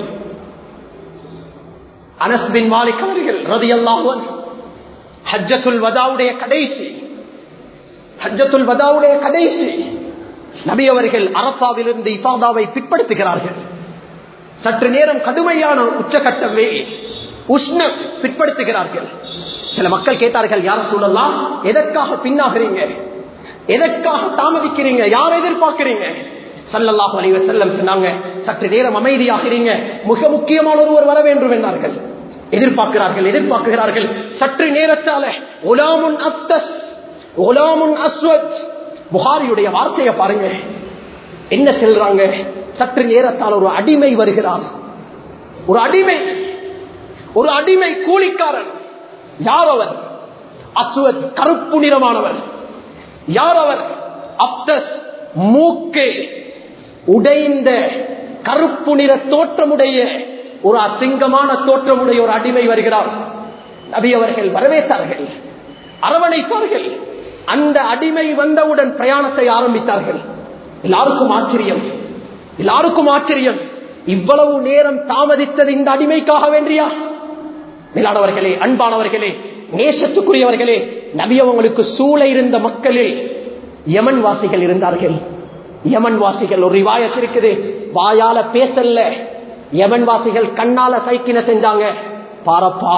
அனஸ் பின் மாலிக் அவர்கள் ரலியல்லாஹு அன்ஹு ஹஜ்ஜத்துல் வதாவுடைய கடைசி ஹஜ்ஜத்துல் வதாவுடைய கடைசி நபி அவர்கள் அரஃபாவிலிருந்து இஃபாதாவை பிற்படுத்துகிறார்கள். சற்று நேரம் கடுமையான உச்சகட்டமே உஷ்ணம் பிற்படுத்துகிறார்கள். சில மக்கள் கேட்டார்கள், யார சூழலாம், எதற்காக பின்னாகிறீங்க, எதற்காக தாமதிக்கிறீங்க, யாரை எதிர்பார்க்கிறீங்க? ஸல்லல்லாஹு அலைஹி வஸல்லம் சொன்னாங்க, சற்று நேரம் அமைதியாகிறீங்க, மிக முக்கியமான ஒருவர் வர வேண்டும் என்றார்கள். எதிர்பார்க்கிறார்கள் எதிர்பார்க்கிறார்கள் சற்று நேரத்தால உலாமுன் அஸ்தஸ் உலாமுன் அஸ்வத், புகாரியுடைய வார்த்தையை பாருங்க, என்ன சொல்றாங்க? சற்று நேரத்தால் ஒரு அடிமை வருகிறார். ஒரு அடிமை, ஒரு அடிமை கூலிக்காரன். யார் அவர்? அஸ்வத், கருப்பு நிறமானவர். யார் அவர்? அப்தஸ், மூக்கே உடைந்த கருப்பு நிற தோற்றமுடைய ஒரு அசிங்கமான தோற்றமுடைய ஒரு அடிமை வருகிறார். நபி அவர்கள் வரவேற்றார்கள், அரவணைத்தார்கள். அந்த அடிமை வந்தவுடன் பிரயாணத்தை ஆரம்பித்தார்கள். எல்லாருக்கும் ஆச்சரியம், எல்லாருக்கும் ஆச்சரியம். இவ்வளவு நேரம் தாமதித்தது இந்த அடிமைக்காக வேண்டியா? மேலானவர்களே, அன்பானவர்களே, நேசத்துக்குரியவர்களே, நபி அவங்களுக்கு சூழ இருந்த மக்களில் யமன் வாசிகள் இருந்தார்கள். யமன் வாசிகள், ஒரு ரிவாயத் இருக்குது, வாயால பேசல, யமன் வாசிகள் கண்ணால சைக்கின செஞ்சாங்க. பாரப்பா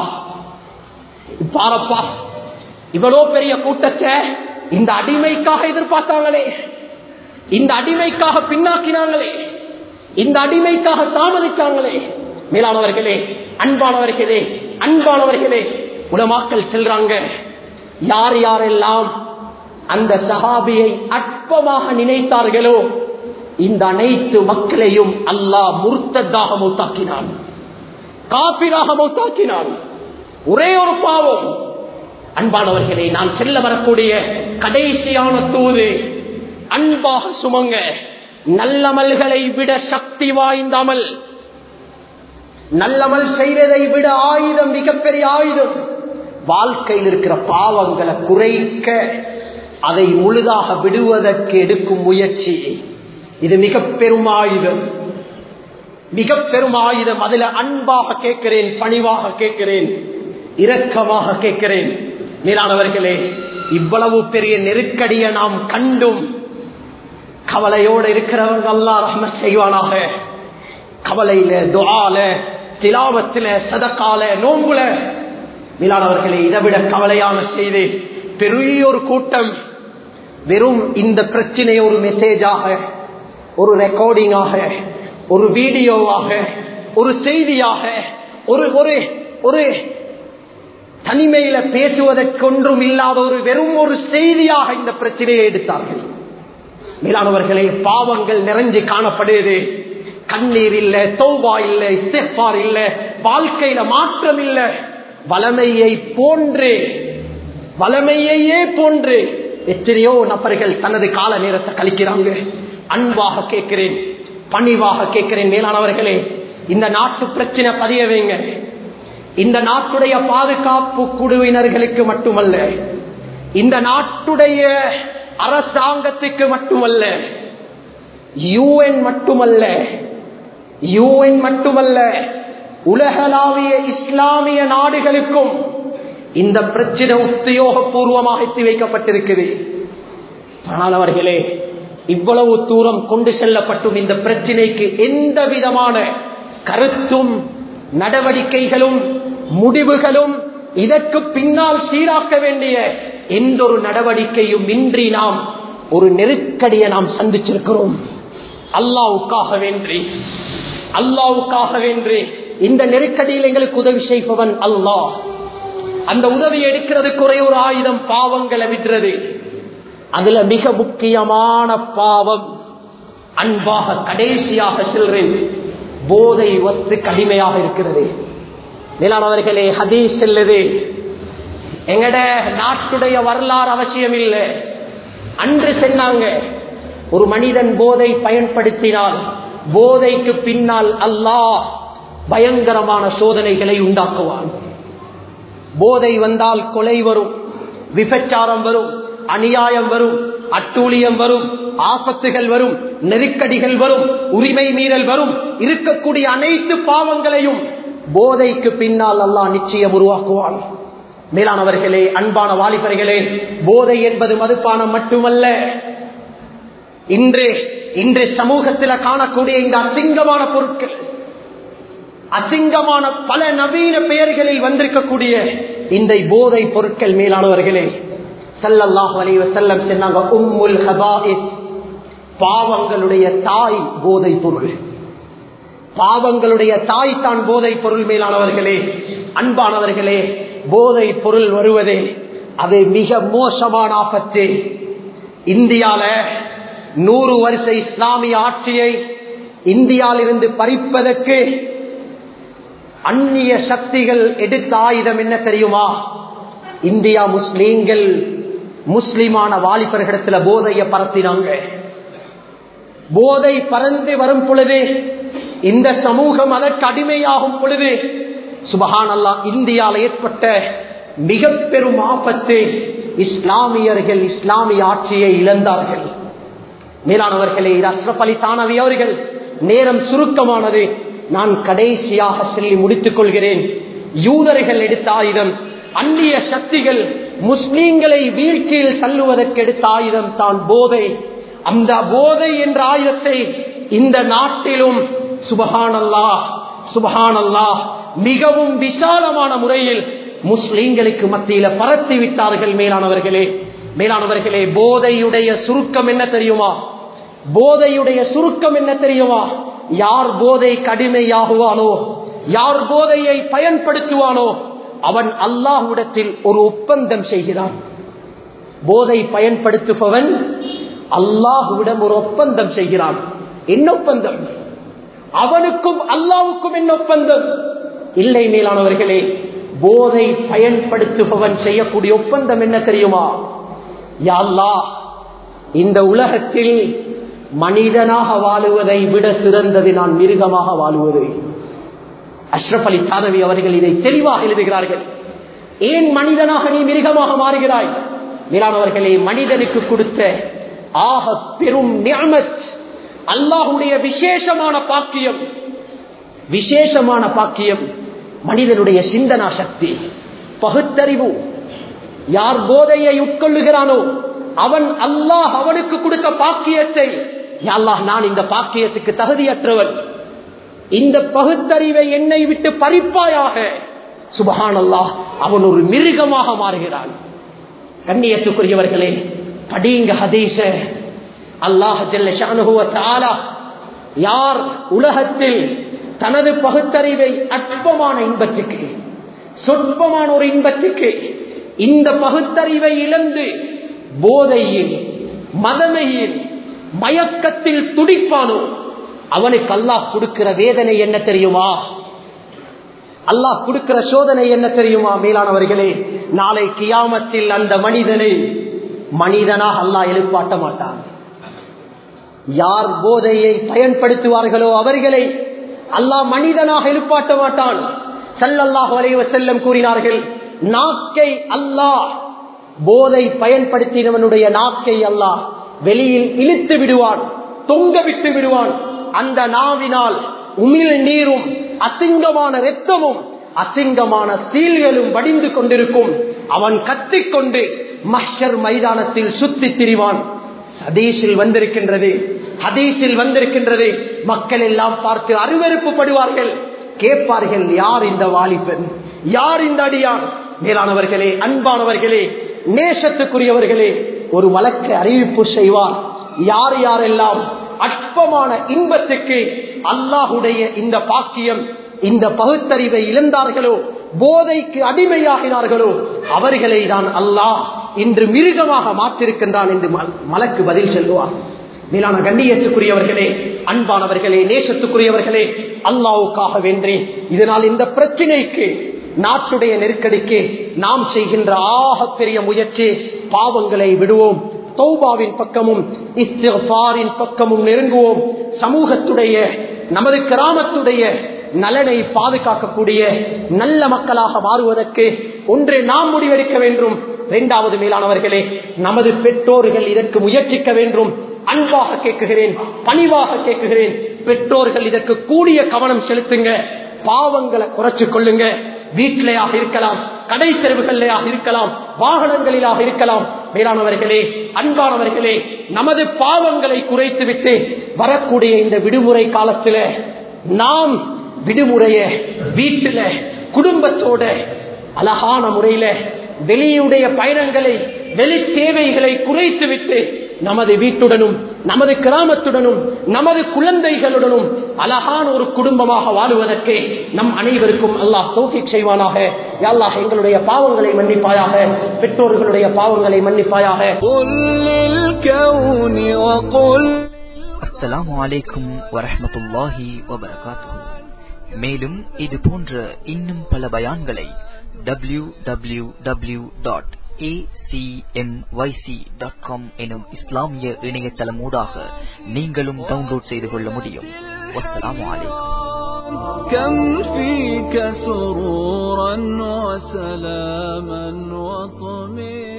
பாரப்பா, இவ்வளோ பெரிய கூட்டத்தை இந்த அடிமைக்காக எதிர்பார்த்தாங்களே, இந்த அடிமைக்காக பின்னாக்கினாங்களே, இந்த அடிமைக்காக தாமதித்தாங்களே. மேலானவர்களே, அன்பானவர்களே, அன்பானவர்களே, உலமாக்கள் செல்றாங்க, யார் யாரெல்லாம் அந்த சஹாபியை அற்பமாக நினைத்தார்களோ இந்த அனைத்து மக்களையும் அல்லாஹ் முர்த்ததாக மௌத்தாக்கினான், காபிராக மௌத்தாக்கினான். ஒரே ஒரு பாவம். அன்பானவர்களே, நான் செல்ல வரக்கூடிய கடைசியான தூது, அன்பாக சுமங்க. நல்லமல்களை விட சக்தி வாய்ந்தாமல், நல்லமல் செய்வதை விட ஆயுதம், மிகப்பெரிய ஆயுதம். வாழ்க்கையில் இருக்கிற பாவங்களை குறைக்க, அதை முழுதாக விடுவதற்கு எடுக்கும் முயற்சி, இது மிக பெரும் ஆயுதம், மிக பெரும் ஆயுதம். அதுல அன்பாக கேட்கிறேன், பணிவாக கேட்கிறேன், இரக்கமாக கேட்கிறேன். மேலானவர்களே, இவ்வளவு பெரிய நெருக்கடியை நாம் கண்டும் கவலையோடு இருக்கிறவங்க அல்லாஹ் ரஹ்மத் செய்வானாக. கவலையில, துஆல, திலாவத்தில, சதகால, நோம்புல மேலானவர்களே, இதைவிட கவலையான செய்தி, பெரிய ஒரு கூட்டம் வெறும் இந்த பிரச்சனையை ஒரு மெசேஜாக, ஒரு ரெக்கார்டிங்காக, ஒரு வீடியோவாக, ஒரு செய்தியாக, ஒரு ஒரு ஒரு தனிமையில பேசுவதற்கொன்றும் இல்லாத ஒரு வெறும் ஒரு செய்தியாக இந்த பிரச்சனையை எடுத்தார்கள். மேலானவர்களே, பாவங்கள் நிறைஞ்சு காணப்படுது. கண்ணீர் இல்ல, தௌபா இல்ல, இஸ்திக்பார் இல்ல, வாழ்க்கையில மாற்றம் இல்ல. வளமையை போன்று, வளமையையே போன்று எத்தனையோ நபர்கள் தனது கால நேரத்தை கழிக்கிறாங்க. அன்பாக கேட்கிறேன், பணிவாக கேட்கிறேன், மேலானவர்களே, இந்த நாட்டு பிரச்சனை பதிய வைங்க. இந்த நாட்டுடைய பாதுகாப்பு குழுவினர்களுக்கு மட்டுமல்ல, இந்த நாட்டுடைய அரசாங்கத்துக்கு மட்டுமல்ல, யூஎன் மட்டுமல்ல, யூஎன் மட்டுமல்ல, உலகளாவிய இஸ்லாமிய நாடுகளுக்கும் இந்த பிரச்சனை உத்தியோகபூர்வமாக எத்தி வைக்கப்பட்டிருக்குது. ஆனால் அவர்களே, இவ்வளவு தூரம் கொண்டு செல்லப்பட்டும் இந்த பிரச்சனைக்கு எந்த விதமான கருத்தும் நடவடிக்கைகளும் முடிவுகளும், இதற்கு பின்னால் சீராக்க வேண்டிய எந்த ஒரு நடவடிக்கையும் இன்றி நாம் ஒரு நெருக்கடியை நாம் சந்திச்சிருக்கிறோம். அல்லாஹ்வுக்காக வேண்டி, அல்லாஹ்வுக்காக வேண்டி இந்த நெருக்கடியில் எங்களுக்கு உதவி செய்பவன் அல்லாஹ். அந்த உதவி எடுக்கிறதுக்கு ஒரே ஒரு ஆயுதம் பாவங்களை விடுறது. அதுல மிக முக்கியமான பாவம், அன்பாக கடைசியாக செல்றேன், போதை வஸ்து கடுமையாக இருக்கிறது. மேலானவர்களே, ஹதீஸ் செல்லுது, எங்கட நாட்டுடைய வரலாறு அவசியம் இல்லை. அன்று சொன்னாங்க, ஒரு மனிதன் போதை பயன்படுத்தினால் போதைக்கு பின்னால் அல்லாஹ் பயங்கரமான சோதனைகளை உண்டாக்குவான். போதை வந்தால் கொலை வரும், விபச்சாரம் வரும், அநியாயம் வரும், அட்டூழியம் வரும், ஆபத்துகள் வரும், நெருக்கடிகள் வரும், உரிமை மீறல் வரும். இருக்கக்கூடிய அனைத்து பாவங்களையும் போதைக்கு பின்னால் அல்லாஹ் நிச்சயம் உருவாக்குவான். மேலானவர்களே, அன்பான வாலிபர்களே, போதை என்பது மதுபானம் மட்டுமல்ல. இன்று இன்று சமூகத்தில் காணக்கூடிய இந்த அசிங்கமான பொருட்கள், அசிங்கமான பல நவீன பெயர்களில் வந்திருக்கக்கூடிய இந்த போதை பொருட்கள், மேலானவர்களே, ஸல்லல்லாஹு அலைஹி வஸல்லம் சொன்னாங்க, உம்முல் ஹபாயிஸ், பாவங்களுடைய தாய் போதை பொருள். பாவங்களுடைய தாய் தான் போதை பொருள். மேலானவர்களே, அன்பானவர்களே, போதை பொருள் வருவதே அது மிக மோசமான ஆபத்து. இந்தியால நூறு வருஷ இஸ்லாமிய ஆட்சியை இந்தியாவில் இருந்து பறிப்பதற்கு அந்நிய சக்திகள் எடுத்த ஆயுதம் என்ன தெரியுமா? இந்தியா முஸ்லீம்கள் முஸ்லிமான வாலிபர்களிடத்துல போதையை பரத்தினாங்க. போதை பறந்து வரும் பொழுது, இந்த சமூகம் அதற்கு அடிமையாகும் பொழுது, சுபஹானல்லாஹ், இந்தியாவில் ஏற்பட்ட மிக பெரும் ஆபத்து, இஸ்லாமியர்கள் இஸ்லாமிய ஆட்சியை இழந்தார்கள். மேலானவர்களே, இது அஷ்ரப் அலி தானவி அவர்கள். நேரம் சுருக்கமானது, நான் கடைசியாக சொல்லி முடித்துக் கொள்கிறேன். யூதர்கள் எடுத்த ஆயுதம், அந்நிய சக்திகள் முஸ்லீம்களை வீழ்ச்சியில் தள்ளுவதற்கு எடுத்த ஆயுதம் தான் போதை. அந்த போதை என்ற ஆயுதத்தை இந்த நாட்டிலும் சுபஹானல்லாஹ் சுபஹானல்லாஹ் மிகவும் விசாலமான முறையில் முஸ்லீம்களுக்கு மத்தியில பரத்தி விட்டார்கள். மேலானவர்களே மேலானவர்களே போதையுடைய சுருக்கம் என்ன தெரியுமா? போதையுடைய சுருக்கம் என்ன தெரியுமா? யார் போதை கடுமையாகுவானோ, யார் போதையை பயன்படுத்துவானோ, அவன் அல்லாஹ்விடத்தில் ஒரு ஒப்பந்தம் செய்கிறான். போதை பயன்படுத்துபவன் அல்லாஹ்விடம் ஒரு ஒப்பந்தம் செய்கிறான். என்ன ஒப்பந்தம்? அவனுக்கும் அல்லாஹ்வுக்கும் என்ன ஒப்பந்தம்? இல்லை மேலானவர்களே, போதை பயன்படுத்துபவன் செய்யக்கூடிய ஒப்பந்தம் என்ன தெரியுமா? யா அல்லாஹ், இந்த உலகத்தில் மனிதனாக வாழுவதை விட சிறந்தது நான் மிருகமாக வாழுவது. அஷ்ரப் அலி தானவி அவர்கள் இதை தெளிவாக எழுதுகிறார்கள். ஏன் மனிதனாக நீ மிருகமாக மாறுகிறாய்? மேலானவர்களே, மனிதனுக்கு கொடுத்த ஆக பெரும் நிஅமத், அல்லாஹ்வுடைய விசேஷமான பாக்கியம், விசேஷமான பாக்கியம் மனிதனுடைய சிந்தனா சக்தி, பகுத்தறிவு. யார் போதையை உட்கொள்ளுகிறானோ அவன் அல்லாஹ் அவனுக்கு கொடுத்த பாக்கியத்தை, யா அல்லாஹ் நான் இந்த பாக்கியத்துக்கு தகுதியற்றவன், இந்த பகுத்தறிவை என்னை விட்டு பறிப்பாயாக, சுப்ஹானல்லாஹ், அவன் ஒரு மிருகமாக மாறுகிறான். கண்ணியத்துக்குரியவர்களே, படிங்க ஹதீஸ. அல்லாஹ் ஜல்ல ஷானுஹு வ தஆலா யார் உலகத்தில் தனது பகுத்தறிவை அற்பமான இன்பத்துக்கு, சொற்பமான ஒரு இன்பத்துக்கு, இந்த பகுத்தறிவை இழந்து போதையில், மதமையில், மயக்கத்தில் துடிப்பானோ அவனுக்கு அல்லாஹ் கொடுக்கிற வேதனை என்ன தெரியுமா? அல்லாஹ் கொடுக்கிற சோதனை என்ன தெரியுமா? மேலானவர்களே, நாளை கியாமத்தில் அந்த மனிதனை மனிதனாக அல்லாஹ் எழுப்பாட்ட மாட்டான். யார் போதையை பயன்படுத்துவார்களோ அவர்களை அல்லாஹ் மனிதனாக எழுப்பாட்ட மாட்டான். ஸல்லல்லாஹு அலைஹி வஸல்லம் கூறினார்கள், நாக்கை அல்லாஹ், போதை பயன்படுத்தினவனுடைய நாக்கை அல்லாஹ் வெளியில் இழுத்து விடுவான், தொங்க விட்டு விடுவான். அந்த நாவினால் உமிழ் நீரும் அசிங்கமான இரத்தமும் அசிங்கமான சீல்களும் வடிந்து கொண்டிருக்கும். அவன் கத்திக்கொண்டு மஹ்ஷர் மைதானத்தில் சுத்தி திரிவான். ஹதீஸில் வந்திருக்கின்றது, ஹதீஸில் வந்திருக்கின்றது. மக்கள் எல்லாம் பார்த்து அருவருப்பு படுவார்கள், கேட்பார்கள், யார் இந்த வாலிபன், யார் இந்த அடியான்? மேலானவர்களே, அன்பானவர்களே, நேசத்துக்குரியவர்களே, ஒரு வழக்கை அறிவிப்பு செய்வார். யார் யாரெல்லாம் அற்பமான இன்பத்துக்கு அல்லாஹுடைய இந்த பாக்கியம், இந்த பகுத்தறிவை இழந்தார்களோ, போதைக்கு அடிமையாகினார்களோ, அவர்களை தான் அல்லாஹ் இன்று மிருகமாக மாற்றிருக்கின்றான் என்று மலக்கு பதில் சொல்லுவார். மேலான கண்ணியத்துக்குரியவர்களே, அன்பானவர்களே, நேசத்துக்குரியவர்களே, அல்லாஹ்வுக்காக வேண்டி இதனால் இந்த பிரச்சனைக்கு, நாட்டுடைய நெருக்கடிக்கு நாம் செய்கின்ற ஆகப்பெரிய முயற்சி, பாவங்களை விடுவோம், தௌபாவின் பக்கமும் இஸ்திக்ஃபாரின் பக்கமும் நெருங்குவோம். சமூகத்துடைய, நமது கிராமத்துடைய நலனை பாதுகாக்கக்கூடிய நல்ல மக்களாக மாறுவதற்கு ஒன்று நாம் முடிவெடுக்க வேண்டும். இரண்டாவது, மேலானவர்களே, நமது பெற்றோர்கள் இதற்கு முயற்சிக்க வேண்டும். அன்பாக கேட்குகிறேன், பணிவாக கேட்குகிறேன், பெற்றோர்கள் இதற்கு கூடிய கவனம் செலுத்துங்க. பாவங்களை குறைச்சு கொள்ளுங்க. வீட்டிலேயாக இருக்கலாம், கடை தெருவுகளிலேயாக இருக்கலாம், வாகனங்களிலாக இருக்கலாம். மேலானவர்களே, அன்பானவர்களே, நமது பாவங்களை குறைத்துவிட்டு வரக்கூடிய இந்த விடுமுறை காலத்தில் நாம் விடுமுறைய வீட்டில குடும்பத்தோட அழகான முறையில வெளியுடைய பயணங்களை, வெளி தேவைகளை குறைத்துவிட்டு நமது வீட்டுடனும், நமது கிராமத்துடனும், நமது குழந்தைகளுடனும் அழகான ஒரு குடும்பமாக வாழுவதற்கு நம் அனைவருக்கும் அல்லாஹ் தௌஃபீக் செய்வானாக. யா அல்லாஹ், எங்களுடைய பாவங்களை மன்னிப்பாயாக, பெற்றோர்களுடைய பாவங்களை மன்னிப்பாயாக. அஸ்ஸலாமு அலைக்கும் வரஹ்மத்துல்லாஹி வபரகாத்துஹு. மேலும் இது போன்ற இன்னும் பல பயான்களை W W W dot A C M Y C dot com எனும் இஸ்லாமிய இணையதளம் ஊடாக நீங்களும் டவுன்லோட் செய்து கொள்ள முடியும். வஸ்ஸலாமு அலைக்கும். كم فيك سرورا وسلاما وطمئنا